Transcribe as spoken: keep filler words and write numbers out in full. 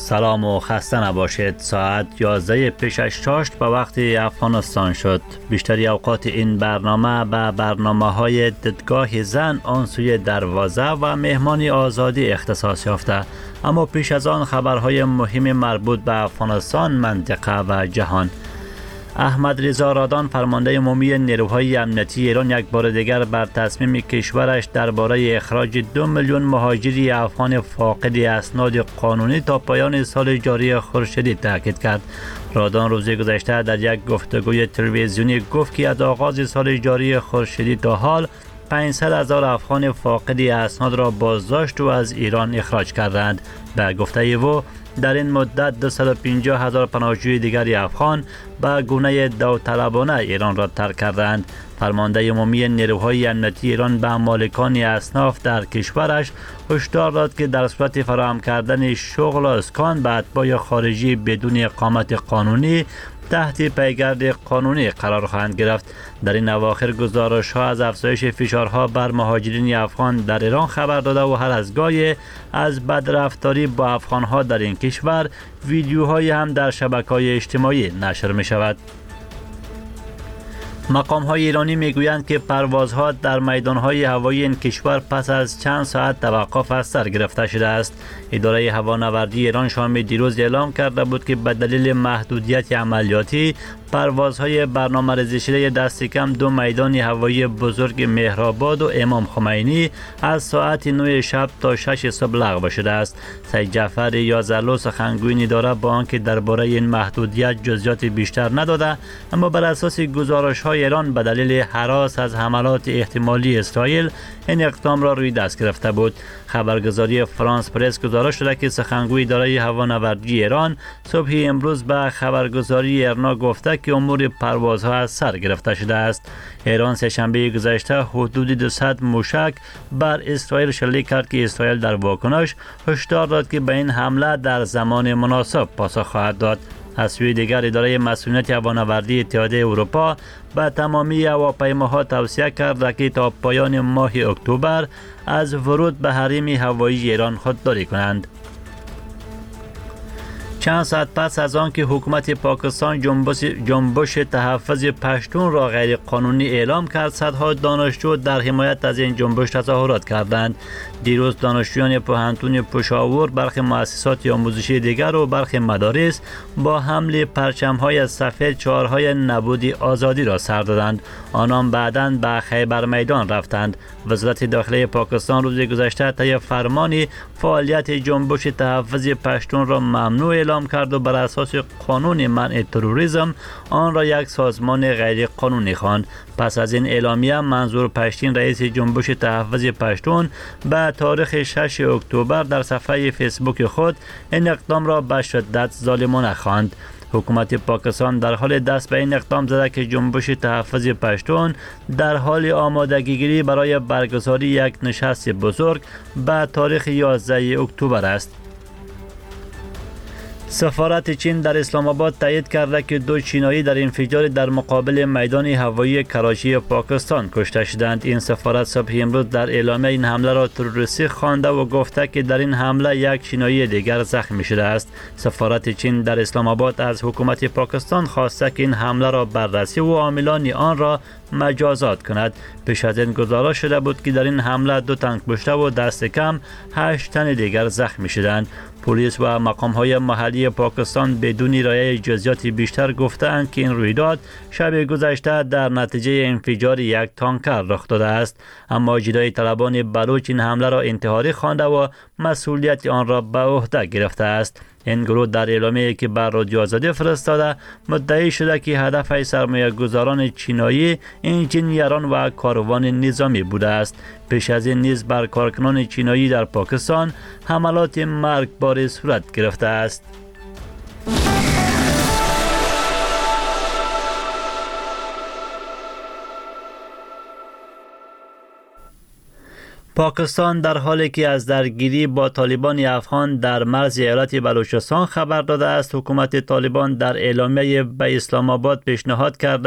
سلام و خسته نباشید. ساعت یازده پیش از شش به وقت افغانستان شد. بیشتری اوقات این برنامه به برنامه های دیدگاه زن آن سوی دروازه و مهمانی آزادی اختصاص یافته، اما پیش از آن خبرهای مهم مربوط به افغانستان، منطقه و جهان. احمد رضا رادان، فرمانده عمومی نیروهای امنیتی ایران، یک بار دیگر بر تصمیم کشورش درباره اخراج دو میلیون مهاجری افغان فاقد اسناد قانونی تا پایان سال جاری خورشیدی تاکید کرد. رادان روز گذشته در یک گفتگوی تلویزیونی گفت که از آغاز سال جاری خورشیدی تا حال پانصد هزار افغان فاقد اسناد را بازداشت و از ایران اخراج کردند. به گفته او، در این مدت دویست و پنجاه هزار پناهجوی دیگری افغان به گونه داوطلبانه ایران را ترک کردند. فرمانده عمومی نیروهای امنیتی ایران به مالکان اصناف در کشورش هشدار داد که در صورت فراهم کردن شغل و اسکان به اتباع خارجی بدون اقامت قانونی تحت پیگرد قانونی قرار خواهند گرفت. در این اواخر گزارش ها از افزایش فشارها بر مهاجرین افغان در ایران خبر داده و هر از گاهی از بدرفتاری با افغان ها در این کشور ویدیوهایی هم در شبکه‌های اجتماعی نشر می شود. مقام های ایرانی می گویند که پروازها در میدان های هوایی این کشور پس از چند ساعت توقف از سر گرفته شده است. اداره هوانوردی ایران شام دیروز اعلام کرده بود که به دلیل محدودیت عملیاتی پروازهای برنامه‌ریزی شده دست کم دو میدان هوایی بزرگ مهرآباد و امام خمینی از ساعت نه شب تا شش صبح لغو شده است. سید جعفر یازلو، سخنگوی اداره، با آنکه درباره این محدودیت جزئیات بیشتر نداده، اما بر اساس گزارش‌های ایران به دلیل هراس از حملات احتمالی اسرائیل این اقدام را روی دست گرفته بود. خبرگزاری فرانس پرس گزارش داده که سخنگوی اداره هوانوردی ایران صبح امروز به خبرگزاری ارنا گفته که امور پروازها از سر گرفته شده است. ایران سه‌شنبه گذشته حدود دویست موشک بر اسرائیل شلیک کرد که اسرائیل در واکنش هشدار داد که به این حمله در زمان مناسب پاسخ خواهد داد. از سوی دیگر اداره مسئولیت هوانوردی اتحادیه اروپا به تمامی هواپیماها توصیه کرد که تا پایان ماه اکتبر از ورود به حریم هوایی ایران خودداری کنند. چند ساعت پس از آن که حکومت پاکستان جنبش, جنبش تحفظ پشتون را غیر قانونی اعلام کرد، صدها دانشجو در حمایت از این جنبش تظاهرات کردند. دیروز دانشجویان پوهنتون پشاور، برخی مؤسسات آموزشی دیگر و برخی مدارس با حمل پرچم‌های سفید شعارهای نبود آزادی را سر دادند. آنان بعداً به خیبر میدان رفتند. وزارت داخلی پاکستان روز گذشته طی فرمانی فعالیت جنبش تحفظ پشتون را ممنوع اعلام کرد و بر اساس قانون منع تروریسم آن را یک سازمان غیر قانونی خواند. پس از این اعلامیه، منظور پشتین، رئیس جنبش تحفظ پشتون، به تاریخ شش اکتبر در صفحه فیسبوک خود این اقدام را به شدت ظالمانه خواند. حکومت پاکستان در حال دست به این اقدام زده که جنبش تحفظ پشتون در حال آمادگی گیری برای برگزاری یک نشست بزرگ به تاریخ یازده اکتبر است. سفارت چین در اسلام آباد تایید کرده که دو چینایی در انفجار در مقابل میدان هوایی کراچی پاکستان کشته شدند. این سفارت صبح امروز در اعلامیه این حمله را تروریستی خوانده و گفته که در این حمله یک چینایی دیگر زخمی شده است. سفارت چین در اسلام آباد از حکومت پاکستان خواسته که این حمله را بررسی و عاملان آن را مجازات کند. پیش از این گزارش شده بود که در این حمله دو تن کشته و دست کم هشت تن دیگر زخمی شدند. پلیس و مقام‌های محلی پاکستان بدون رعایت جزئیات بیشتر گفتند که این رویداد شب گذشته در نتیجه انفجار یک تانکر رخ داده است، اما جدای طلبان بلوچ این حمله را انتحاری خوانده و مسئولیت آن را به عهده گرفته است. این گروه در اعلامیه‌ای که بر رادیو آزادی فرستاده مدعی شده که هدف سرمایه گذاران چینایی انجینیران و کاروان نظامی بوده است. پیش از این نیز بر کارکنان چینایی در پاکستان حملات مرگباری صورت گرفته است. پاکستان در حالی که از درگیری با طالبان افغان در مرز ایالت بلوچستان خبر داده است، حکومت طالبان در اعلامیه به اسلام آباد پیشنهاد کرده